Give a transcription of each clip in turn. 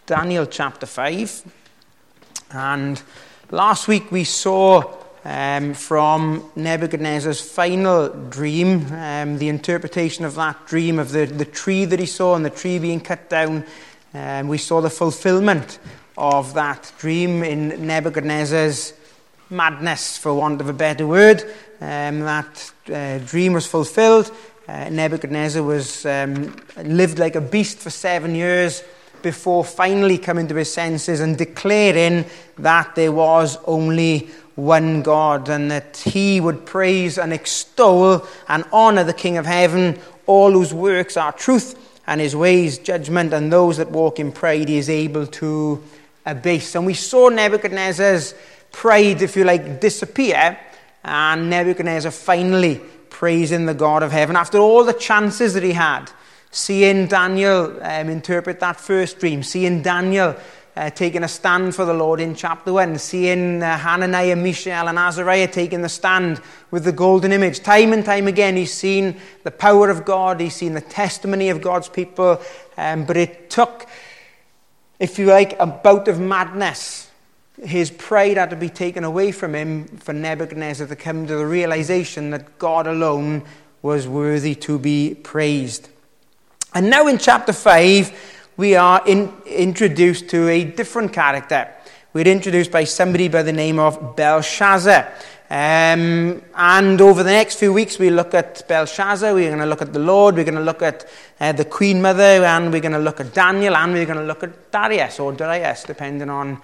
Daniel chapter 5. And last week we saw from Nebuchadnezzar's final dream, the interpretation of that dream of the tree that he saw and the tree being cut down. We saw the fulfillment of that dream in Nebuchadnezzar's madness, for want of a better word. That dream was fulfilled. Nebuchadnezzar lived like a beast for 7 years before finally coming to his senses and declaring that there was only one God, and that he would praise and extol and honor the King of heaven, all whose works are truth, and his ways judgment, and those that walk in pride he is able to abase. And we saw Nebuchadnezzar's pride, if you like, disappear, and Nebuchadnezzar finally praising the God of heaven after all the chances that he had. Seeing Daniel interpret that first dream, seeing Daniel taking a stand for the Lord in chapter 1, seeing Hananiah, Mishael and Azariah taking the stand with the golden image. Time and time again he's seen the power of God, he's seen the testimony of God's people, but it took, if you like, a bout of madness. His pride had to be taken away from him for Nebuchadnezzar to come to the realization that God alone was worthy to be praised. And now in chapter 5, we are introduced to a different character. We're introduced by somebody by the name of Belshazzar. And over the next few weeks, we look at Belshazzar, we're going to look at the Lord, we're going to look at the Queen Mother, and we're going to look at Daniel, and we're going to look at Darius, or Darius, depending on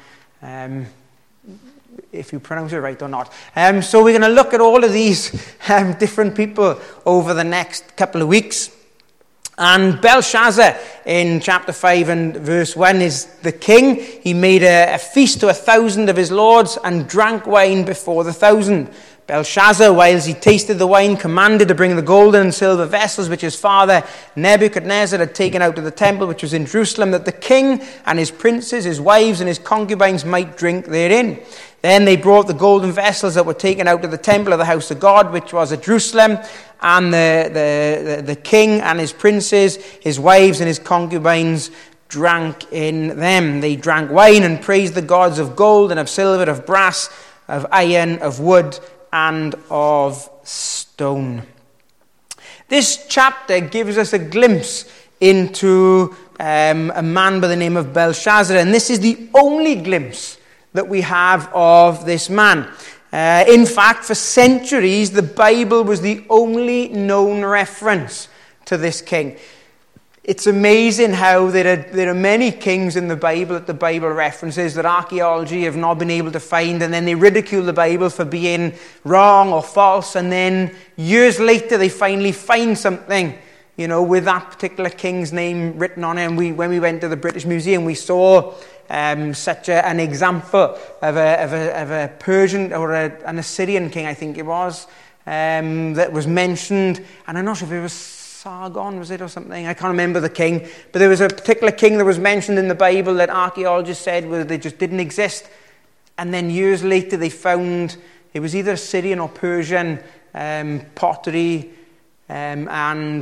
if you pronounce it right or not. So we're going to look at all of these different people over the next couple of weeks. And Belshazzar, in chapter 5 and verse 1, is the king. He made a feast to 1,000 of his lords and drank wine before the 1,000. Belshazzar, whilst he tasted the wine, commanded to bring the golden and silver vessels which his father Nebuchadnezzar had taken out of the temple which was in Jerusalem, that the king and his princes, his wives and his concubines might drink therein. Then they brought the golden vessels that were taken out of the temple of the house of God, which was at Jerusalem, and the king and his princes, his wives and his concubines drank in them. They drank wine and praised the gods of gold and of silver, of brass, of iron, of wood, and of stone. This chapter gives us a glimpse into a man by the name of Belshazzar, and this is the only glimpse that we have of this man. In fact, for centuries, the Bible was the only known reference to this king. It's amazing how there are many kings in the Bible that the Bible references that archaeology have not been able to find, and then they ridicule the Bible for being wrong or false, and then years later they finally find something, with that particular king's name written on it. And when we went to the British Museum, we saw such an example of a Persian or an Assyrian king, I think it was, that was mentioned, and I'm not sure if it was Sargon, was it, or something? I can't remember the king, but there was a particular king that was mentioned in the Bible that archaeologists said they just didn't exist, and then years later they found it was either Assyrian or Persian pottery, and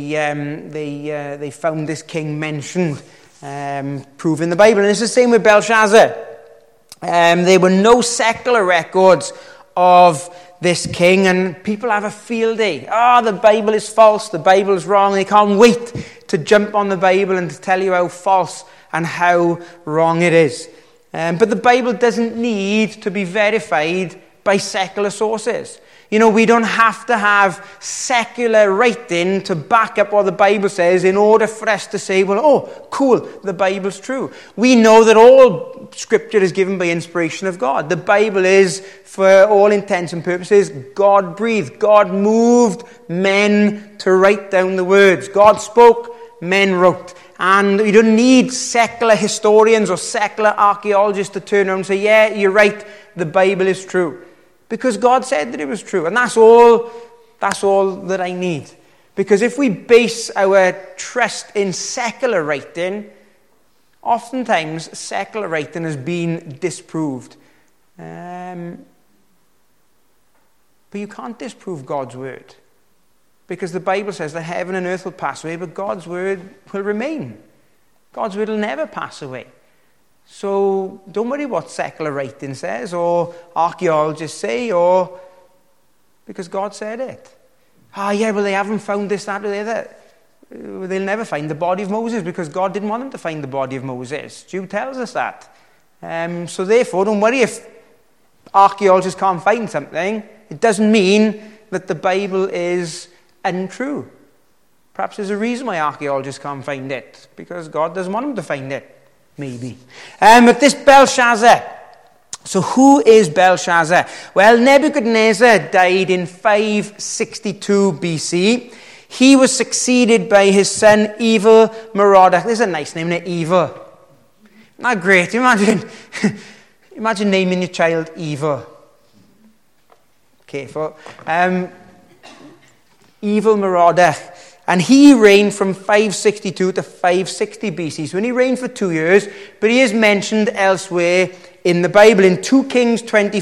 they found this king mentioned, proving the Bible. And it's the same with Belshazzar. There were no secular records of this king, and people have a field day. The Bible is false, the Bible is wrong. They can't wait to jump on the Bible and to tell you how false and how wrong it is. But the Bible doesn't need to be verified by secular sources. We don't have to have secular writing to back up what the Bible says in order for us to say, cool, the Bible's true. We know that all Scripture is given by inspiration of God. The Bible is, for all intents and purposes, God-breathed. God moved men to write down the words. God spoke, men wrote. And we don't need secular historians or secular archaeologists to turn around and say, yeah, you're right, the Bible is true. Because God said that it was true. And that's all that I need. Because if we base our trust in secular writing, oftentimes secular writing has been disproved. But you can't disprove God's word. Because the Bible says that heaven and earth will pass away, but God's word will remain. God's word will never pass away. So don't worry what secular writing says or archaeologists say, because God said it. Yeah, well, they haven't found this, that, or the other. They'll never find the body of Moses because God didn't want them to find the body of Moses. Jude tells us that. So therefore, don't worry if archaeologists can't find something. It doesn't mean that the Bible is untrue. Perhaps there's a reason why archaeologists can't find it, because God doesn't want them to find it. Maybe. But this Belshazzar. So who is Belshazzar? Well, Nebuchadnezzar died in 562 BC. He was succeeded by his son Evil-Merodach. This is a nice name, isn't it? Evil. Isn't that great? Imagine naming your child Evil. Careful. Evil-Merodach. And he reigned from 562 to 560 BC. So he reigned for 2 years, but he is mentioned elsewhere in the Bible. In 2 Kings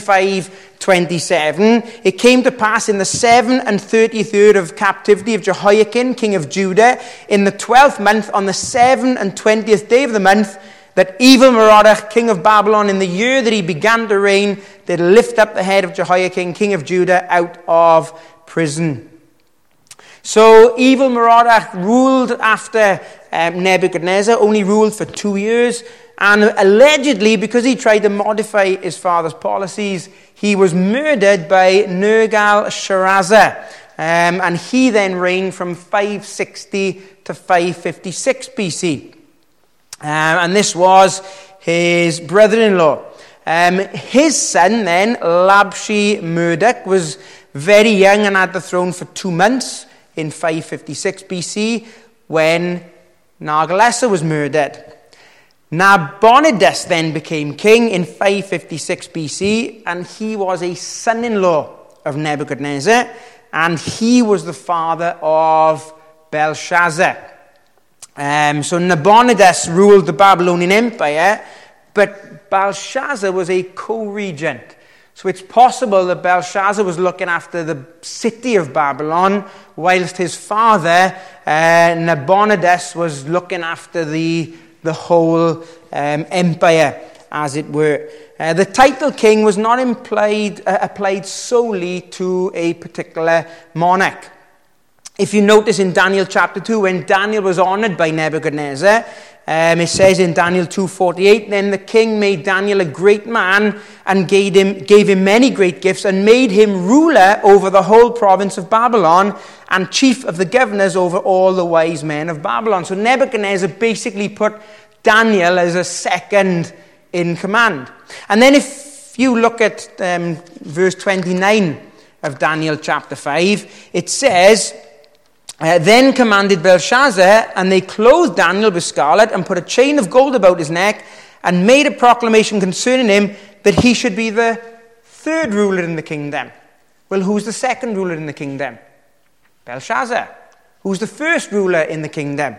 25:27, it came to pass in the 7th and 33rd of captivity of Jehoiakim, king of Judah, in the 12th month, on the 7th and 20th day of the month, that Evil-Merodach, king of Babylon, in the year that he began to reign, did lift up the head of Jehoiakim, king of Judah, out of prison. So Evil-Merodach ruled after Nebuchadnezzar, only ruled for 2 years, and allegedly, because he tried to modify his father's policies, he was murdered by Nergal-Sharezer, and he then reigned from 560 to 556 BC. And this was his brother-in-law. His son then, Labshi-Marduk, was very young and had the throne for 2 months in 556 BC when Nagalassar was murdered. Nabonidus then became king in 556 BC, and he was a son-in-law of Nebuchadnezzar, and he was the father of Belshazzar. So Nabonidus ruled the Babylonian Empire, but Belshazzar was a co-regent. So it's possible that Belshazzar was looking after the city of Babylon, whilst his father, Nabonidus, was looking after the whole empire, as it were. The title king was not applied solely to a particular monarch. If you notice in Daniel chapter 2, when Daniel was honored by Nebuchadnezzar, it says in Daniel 2:48, then the king made Daniel a great man and gave him many great gifts and made him ruler over the whole province of Babylon and chief of the governors over all the wise men of Babylon. So Nebuchadnezzar basically put Daniel as a second in command. And then if you look at verse 29 of Daniel chapter 5, it says, then commanded Belshazzar, and they clothed Daniel with scarlet and put a chain of gold about his neck and made a proclamation concerning him that he should be the third ruler in the kingdom. Well, who's the second ruler in the kingdom? Belshazzar. Who's the first ruler in the kingdom?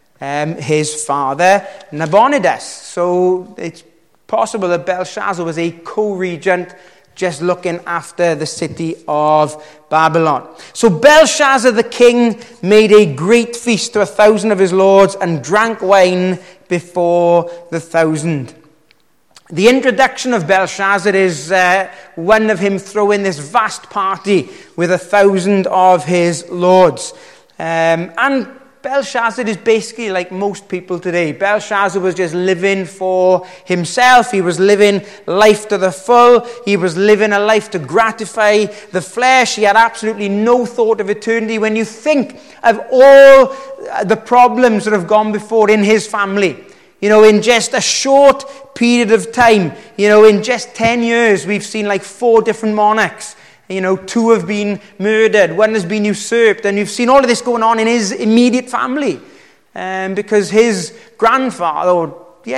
His father, Nabonidus. So it's possible that Belshazzar was a co-regent just looking after the city of Babylon. So Belshazzar the king made a great feast to 1,000 of his lords and drank wine before the 1,000. The introduction of Belshazzar is one of him throwing this vast party with 1,000 of his lords. And Belshazzar is basically like most people today. Belshazzar was just living for himself. He was living life to the full. He was living a life to gratify the flesh. He had absolutely no thought of eternity. When you think of all the problems that have gone before in his family, in just a short period of time, in just 10 years, we've seen like 4 different monarchs. 2 have been murdered, 1 has been usurped, and you've seen all of this going on in his immediate family. Because his grandfather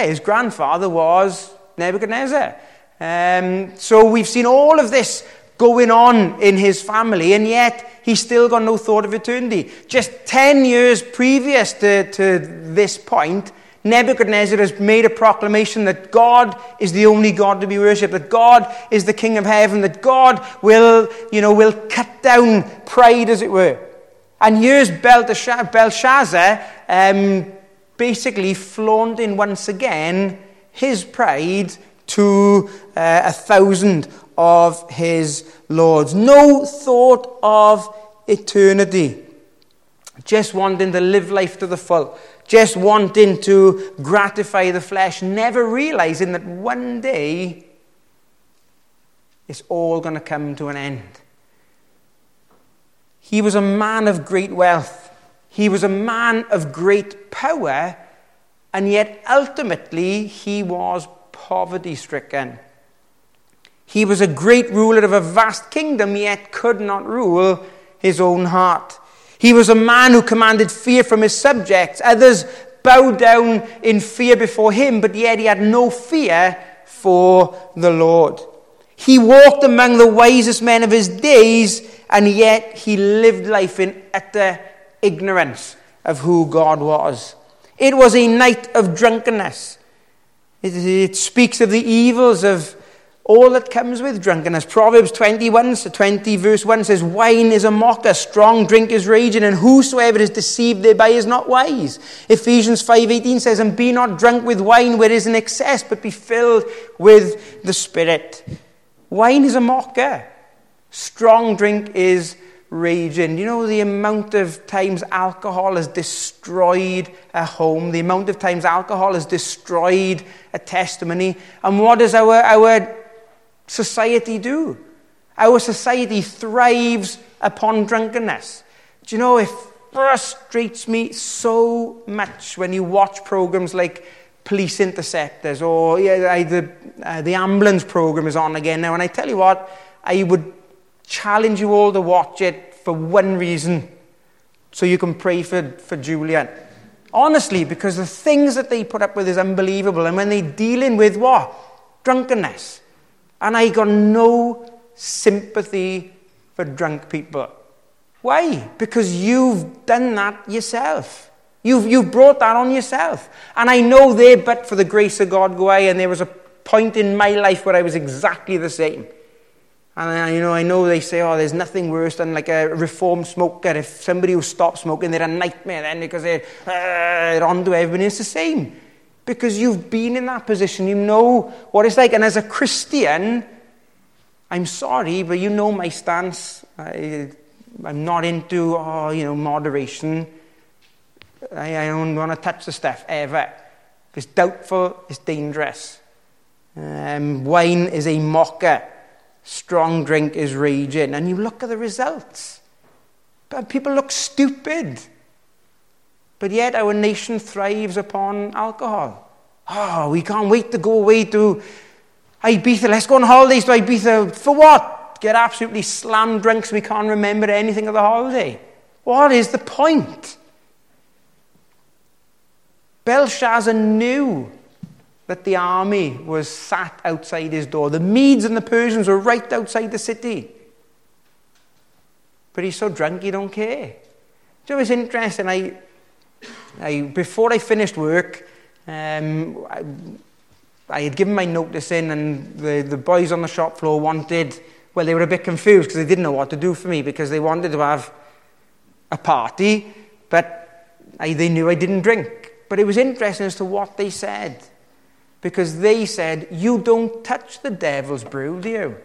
was Nebuchadnezzar. So we've seen all of this going on in his family, and yet he's still got no thought of eternity. Just 10 years previous to this point, Nebuchadnezzar has made a proclamation that God is the only God to be worshipped, that God is the King of heaven, that God will cut down pride, as it were. And here's Belshazzar basically flaunting once again his pride to 1,000 of his lords. No thought of eternity. Just wanting to live life to the full. Just wanting to gratify the flesh. Never realizing that one day it's all going to come to an end. He was a man of great wealth. He was a man of great power. And yet ultimately he was poverty-stricken. He was a great ruler of a vast kingdom, yet could not rule his own heart. He was a man who commanded fear from his subjects. Others bowed down in fear before him, but yet he had no fear for the Lord. He walked among the wisest men of his days, and yet he lived life in utter ignorance of who God was. It was a night of drunkenness. It speaks of the evils of all that comes with drunkenness. Proverbs 20 verse 1 says, wine is a mocker, strong drink is raging, and whosoever is deceived thereby is not wise. Ephesians 5:18 says, and be not drunk with wine where is an excess, but be filled with the Spirit. Wine is a mocker. Strong drink is raging. You know the amount of times alcohol has destroyed a home, the amount of times alcohol has destroyed a testimony. And what does our society do? Our society thrives upon drunkenness. Do you know, it frustrates me so much when you watch programs like Police Interceptors, or the ambulance program is on again now, and I tell you what, I would challenge you all to watch it for one reason, so you can pray for Julian. Honestly, because the things that they put up with is unbelievable, and when they're dealing with what? Drunkenness. And I got no sympathy for drunk people. Why? Because you've done that yourself. You've brought that on yourself. And I know there, but for the grace of God go I, and there was a point in my life where I was exactly the same. And I know they say, oh, there's nothing worse than like a reformed smoker. If somebody who stopped smoking, they're a nightmare then because they're onto everybody. It's the same. Because you've been in that position. You know what it's like. And as a Christian, I'm sorry, but you know my stance. I'm not into, moderation. I don't want to touch the stuff ever. If it's doubtful, it's dangerous. Wine is a mocker. Strong drink is raging. And you look at the results. But people look stupid. But yet our nation thrives upon alcohol. Oh, we can't wait to go away to Ibiza. Let's go on holidays to Ibiza. For what? Get absolutely slammed drunk so we can't remember anything of the holiday. What is the point? Belshazzar knew that the army was sat outside his door. The Medes and the Persians were right outside the city. But he's so drunk he don't care. So it was interesting. I before I finished work, I had given my notice in, and the boys on the shop floor they were a bit confused because they didn't know what to do for me, because they wanted to have a party, but they knew I didn't drink. But it was interesting as to what they said. Because they said, you don't touch the devil's brew, do you?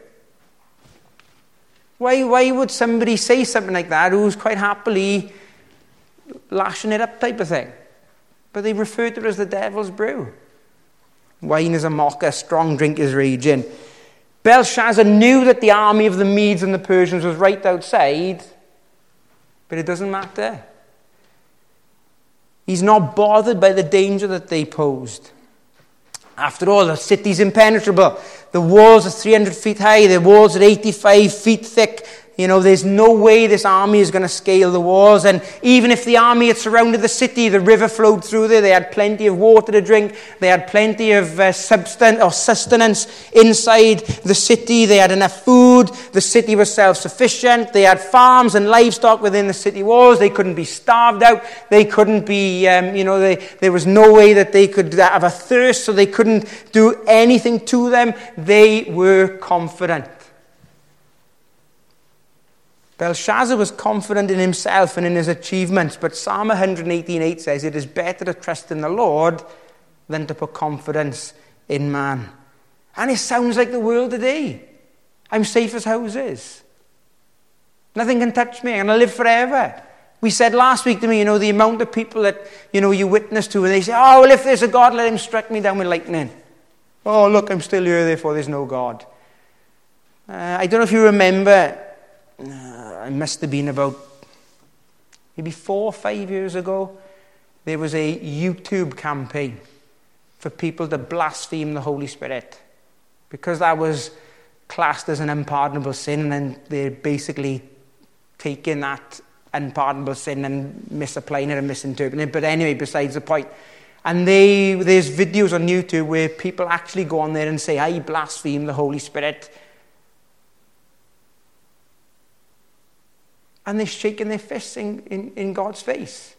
Why would somebody say something like that who's quite happily lashing it up type of thing? But they referred to it as the devil's brew. Wine is a mocker, strong drink is raging. Belshazzar knew that the army of the Medes and the Persians was right outside, but it doesn't matter. He's not bothered by the danger that they posed. After all, the city's impenetrable. The walls are 300 feet high. The walls are 85 feet thick. There's no way this army is going to scale the walls. And even if the army had surrounded the city, the river flowed through there. They had plenty of water to drink. They had plenty of sustenance inside the city. They had enough food. The city was self-sufficient. They had farms and livestock within the city walls. They couldn't be starved out. They couldn't be, there was no way that they could have a thirst, so they couldn't do anything to them. They were confident. Belshazzar was confident in himself and in his achievements, but Psalm 118:8 says, it is better to trust in the Lord than to put confidence in man. And it sounds like the world today. I'm safe as houses. Nothing can touch me. I'm going to live forever. We said last week to me, the amount of people that, you witness to, and they say, oh, well, if there's a God, let him strike me down with lightning. Oh, look, I'm still here, therefore there's no God. I don't know if you remember, I must have been about maybe 4 or 5 years ago, there was a YouTube campaign for people to blaspheme the Holy Spirit, because that was classed as an unpardonable sin, and they're basically taking that unpardonable sin and misapplying it and misinterpreting it. But anyway, besides the point. And there's videos on YouTube where people actually go on there and say, I blaspheme the Holy Spirit. And they're shaking their fists in God's face.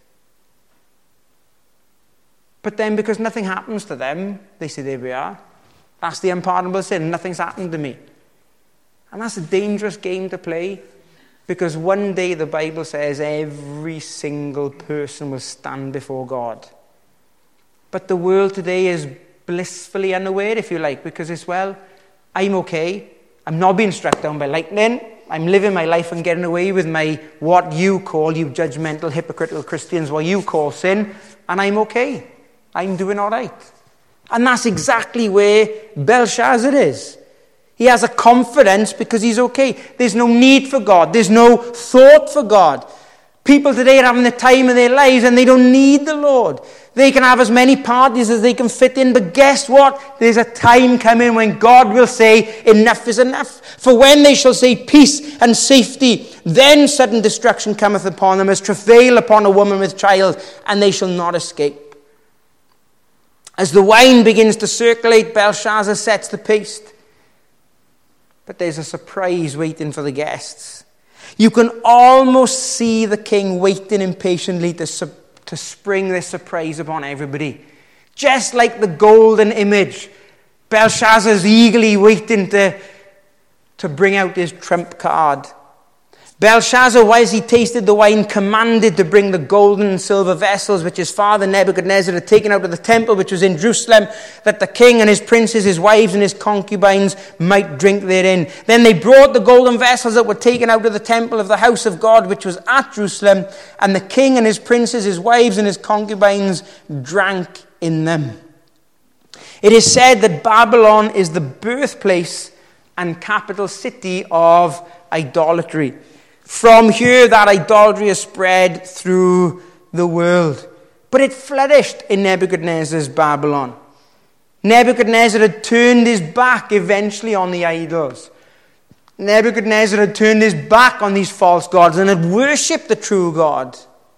But then because nothing happens to them, they say, there we are. That's the unpardonable sin. Nothing's happened to me. And that's a dangerous game to play, because one day the Bible says every single person will stand before God. But the world today is blissfully unaware, if you like, because it's, well, I'm okay. I'm not being struck down by lightning. I'm living my life and getting away with my, what you call, you judgmental, hypocritical Christians, what you call sin, and I'm okay. I'm doing all right. And that's exactly where Belshazzar is. He has a confidence because he's okay. There's no need for God. There's no thought for God. People today are having the time of their lives and they don't need the Lord. They can have as many parties as they can fit in, but guess what? There's a time coming when God will say, enough is enough. For when they shall say peace and safety, then sudden destruction cometh upon them as travail upon a woman with child, and they shall not escape. As the wine begins to circulate, Belshazzar sets the pace. But there's a surprise waiting for the guests. You can almost see the king waiting impatiently to spring this surprise upon everybody. Just like the golden image, Belshazzar's eagerly waiting to bring out his trump card. Belshazzar, whilst he tasted the wine, commanded to bring the golden and silver vessels which his father Nebuchadnezzar had taken out of the temple which was in Jerusalem, that the king and his princes, his wives and his concubines might drink therein. Then they brought the golden vessels that were taken out of the temple of the house of God which was at Jerusalem, and the king and his princes, his wives and his concubines drank in them. It is said that Babylon is the birthplace and capital city of idolatry. From here, that idolatry is spread through the world. But it flourished in Nebuchadnezzar's Babylon. Nebuchadnezzar had turned his back eventually on the idols. Nebuchadnezzar had turned his back on these false gods and had worshipped the true God.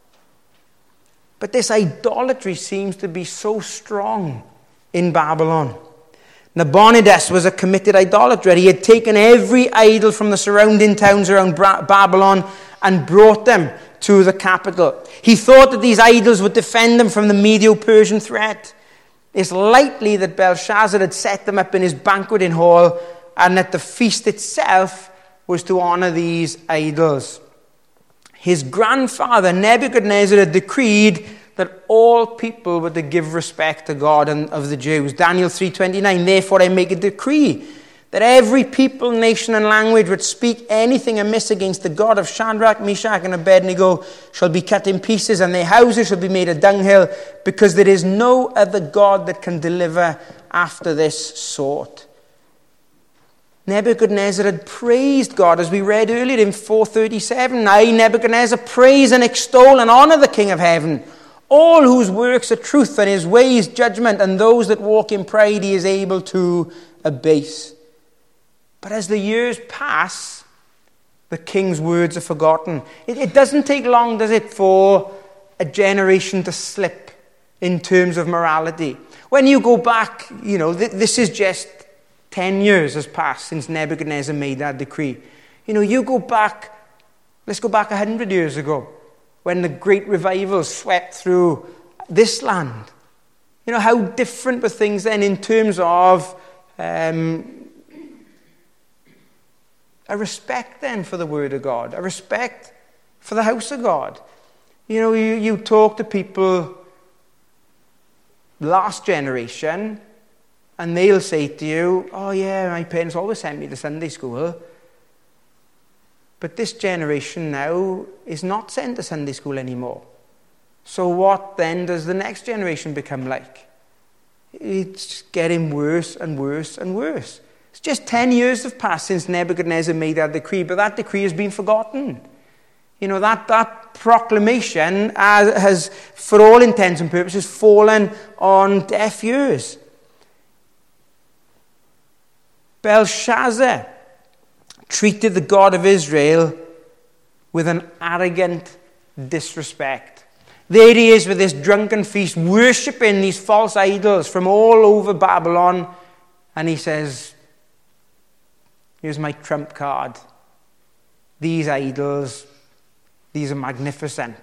But this idolatry seems to be so strong in Babylon. Nabonidus was a committed idolater. He had taken every idol from the surrounding towns around Babylon and brought them to the capital. He thought that these idols would defend them from the Medo-Persian threat. It's likely that Belshazzar had set them up in his banqueting hall, and that the feast itself was to honor these idols. His grandfather Nebuchadnezzar had decreed that all people were to give respect to God and of the Jews. Daniel 3:29, therefore I make a decree that every people, nation and language would speak anything amiss against the God of Shadrach, Meshach and Abednego shall be cut in pieces, and their houses shall be made a dunghill, because there is no other God that can deliver after this sort. Nebuchadnezzar had praised God, as we read earlier in 4:37. I, Nebuchadnezzar, praise and extol and honor the King of heaven. All whose works are truth and his ways judgment, and those that walk in pride he is able to abase. But as the years pass, the king's words are forgotten. It doesn't take long, does it, for a generation to slip in terms of morality. When you go back, this is just 10 years has passed since Nebuchadnezzar made that decree. You go back, let's go back 100 years ago, when the great revival swept through this land. How different were things then in terms of a respect then for the Word of God, a respect for the house of God. You talk to people last generation, And they'll say to you, oh yeah, my parents always sent me to Sunday school. But this generation now is not sent to Sunday school anymore. So what then does the next generation become like? It's getting worse and worse and worse. It's just 10 years have passed since Nebuchadnezzar made that decree, but that decree has been forgotten. You know, that proclamation has, for all intents and purposes, fallen on deaf ears. Belshazzar treated the God of Israel with an arrogant disrespect. There he is with this drunken feast, worshipping these false idols from all over Babylon. And he says, here's my trump card. These idols, these are magnificent.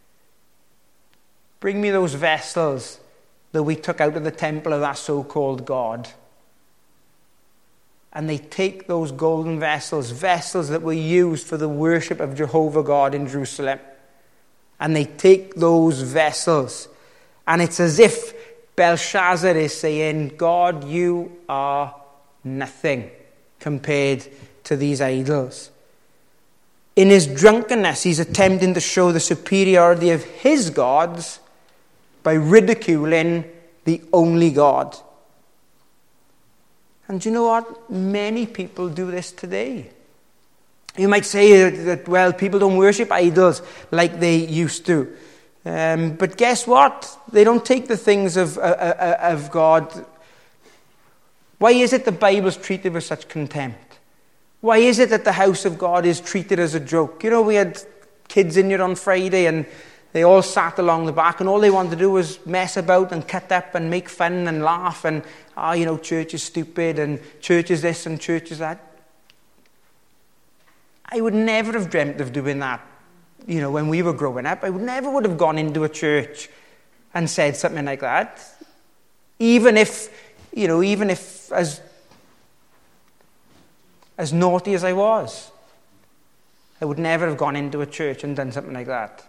Bring me those vessels that we took out of the temple of that so-called God. And they take those golden vessels that were used for the worship of Jehovah God in Jerusalem. And they take those vessels. And it's as if Belshazzar is saying, God, you are nothing compared to these idols. In his drunkenness, he's attempting to show the superiority of his gods by ridiculing the only God. And do you know what? Many people do this today. You might say that, well, people don't worship idols like they used to. But guess what? They don't take the things of God. Why is it the Bible's treated with such contempt? Why is it that the house of God is treated as a joke? You know, we had kids in here on Friday and they all sat along the back and all they wanted to do was mess about and cut up and make fun and laugh and, church is stupid and church is this and church is that. I would never have dreamt of doing that, when we were growing up. I would have gone into a church and said something like that. Even if as naughty as I was, I would never have gone into a church and done something like that.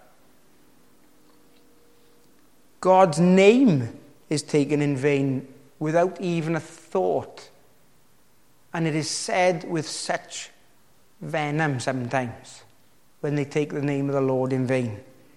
God's name is taken in vain without even a thought. And it is said with such venom sometimes when they take the name of the Lord in vain.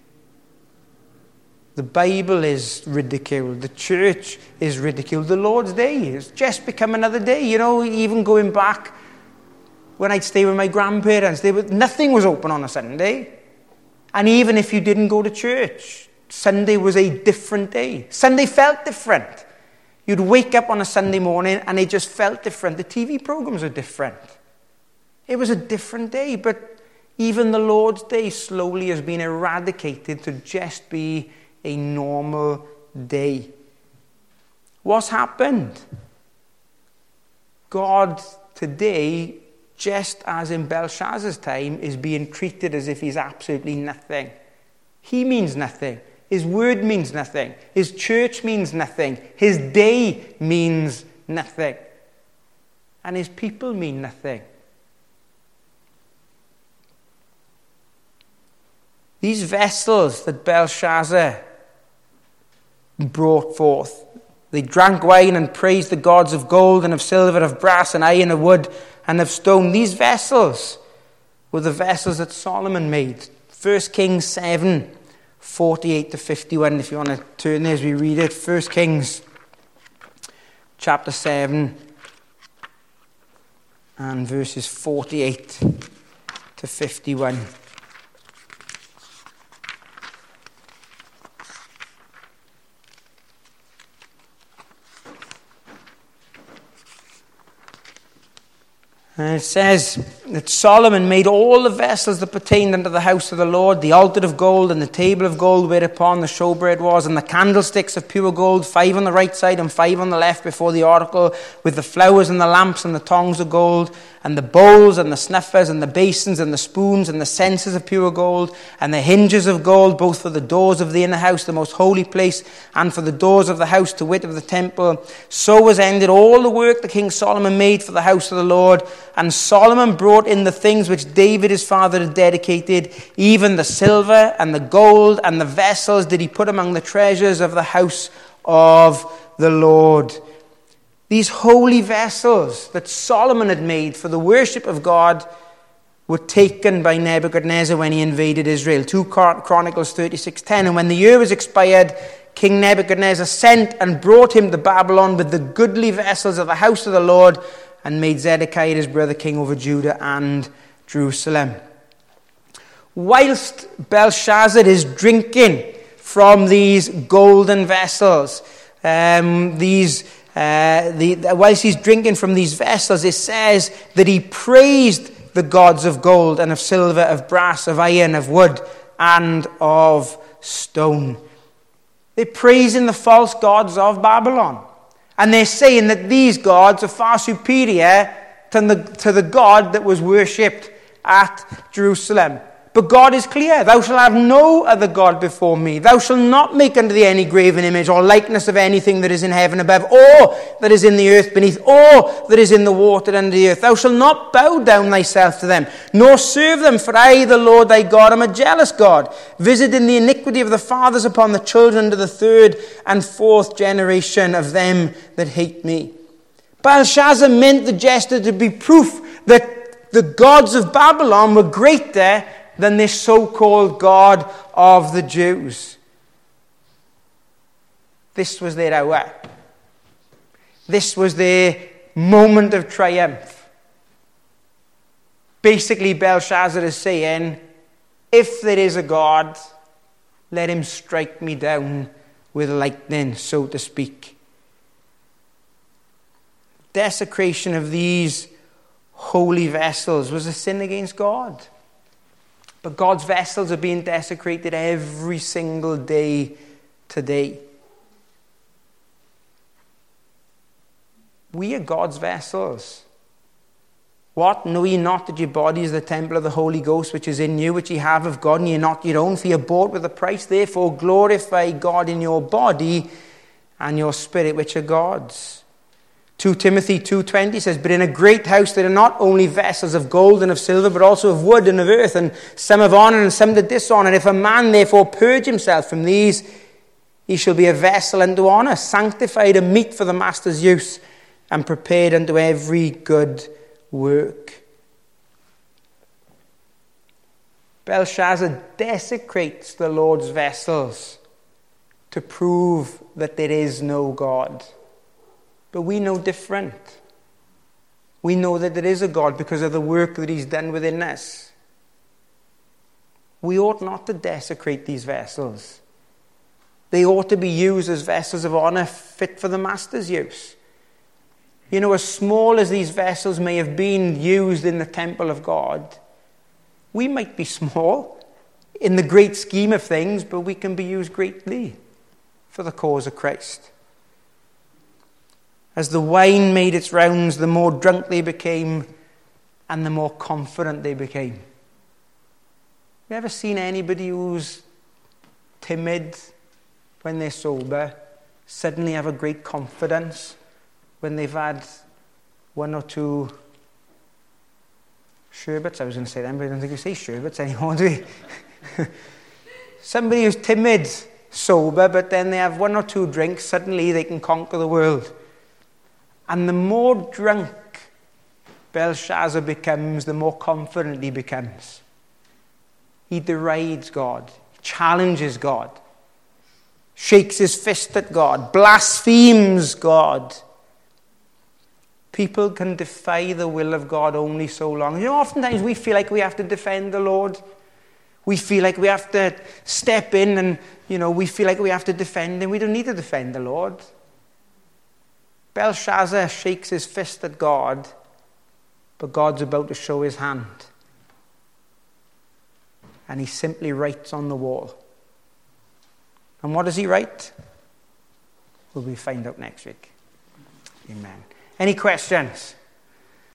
The Bible is ridiculed. The church is ridiculed. The Lord's Day has just become another day. Even going back when I'd stay with my grandparents, nothing was open on a Sunday. And even if you didn't go to church, Sunday was a different day. Sunday felt different. You'd wake up on a Sunday morning and it just felt different. The TV programs are different. It was a different day, but even the Lord's Day slowly has been eradicated to just be a normal day. What's happened? God today, just as in Belshazzar's time, is being treated as if he's absolutely nothing. He means nothing. His word means nothing. His church means nothing. His day means nothing. And his people mean nothing. These vessels that Belshazzar brought forth, they drank wine and praised the gods of gold and of silver, of brass and iron, of wood and of stone. These vessels were the vessels that Solomon made. 1 Kings 7, 48 to 51, if you want to turn there as we read it. 1 Kings chapter 7 and verses 48 to 51. And it says that Solomon made all the vessels that pertained unto the house of the Lord, the altar of gold and the table of gold whereupon the showbread was, and the candlesticks of pure gold, 5 on the right side and 5 on the left before the oracle, with the flowers and the lamps and the tongs of gold, and the bowls and the snuffers and the basins and the spoons and the censers of pure gold, and the hinges of gold, both for the doors of the inner house, the most holy place, and for the doors of the house, to wit, of the temple. So was ended all the work that King Solomon made for the house of the Lord. And Solomon brought in the things which David his father had dedicated, even the silver and the gold and the vessels did he put among the treasures of the house of the Lord. These holy vessels that Solomon had made for the worship of God were taken by Nebuchadnezzar when he invaded Israel. 2 Chronicles 36:10. And when the year was expired, King Nebuchadnezzar sent and brought him to Babylon with the goodly vessels of the house of the Lord, and made Zedekiah his brother king over Judah and Jerusalem. Whilst Belshazzar is drinking from these golden vessels, whilst he's drinking from these vessels, it says that he praised the gods of gold and of silver, of brass, of iron, of wood, and of stone. They're praising the false gods of Babylon. And they're saying that these gods are far superior to the God that was worshipped at Jerusalem. But God is clear. Thou shalt have no other God before me. Thou shalt not make unto thee any graven image or likeness of anything that is in heaven above, or that is in the earth beneath, or that is in the water under the earth. Thou shalt not bow down thyself to them, nor serve them. For I, the Lord thy God, am a jealous God, visiting the iniquity of the fathers upon the children to the 3rd and 4th generation of them that hate me. Belshazzar meant the gesture to be proof that the gods of Babylon were greater than this so-called God of the Jews. This was their hour. This was their moment of triumph. Basically, Belshazzar is saying, if there is a God, let him strike me down with lightning, so to speak. Desecration of these holy vessels was a sin against God. But God's vessels are being desecrated every single day today. We are God's vessels. What? Know ye not that your body is the temple of the Holy Ghost, which is in you, which ye have of God, and ye are not your own, for ye are bought with a price. Therefore glorify God in your body and your spirit, which are God's. 2 Timothy 2:20 says, but in a great house there are not only vessels of gold and of silver, but also of wood and of earth, and some of honor and some to dishonor. If a man therefore purge himself from these, he shall be a vessel unto honor, sanctified and meet for the master's use, and prepared unto every good work. Belshazzar desecrates the Lord's vessels to prove that there is no God. But we know different. We know that there is a God because of the work that he's done within us. We ought not to desecrate these vessels. They ought to be used as vessels of honor fit for the master's use. You know, as small as these vessels may have been used in the temple of God, we might be small in the great scheme of things, but we can be used greatly for the cause of Christ. As the wine made its rounds, the more drunk they became and the more confident they became. Have you ever seen anybody who's timid when they're sober suddenly have a great confidence when they've had 1 or 2 sherbets? I was going to say them, but I don't think we say sherbets anymore, do we? Somebody who's timid, sober, but then they have 1 or 2 drinks, suddenly they can conquer the world. And the more drunk Belshazzar becomes, the more confident he becomes. He derides God, challenges God, shakes his fist at God, blasphemes God. People can defy the will of God only so long. You know, oftentimes we feel like we have to defend the Lord. We feel like we have to step in and, we feel like we have to defend him. We don't need to defend the Lord. Belshazzar shakes his fist at God, but God's about to show his hand. And he simply writes on the wall. And what does he write? We'll find out next week. Amen. Any questions?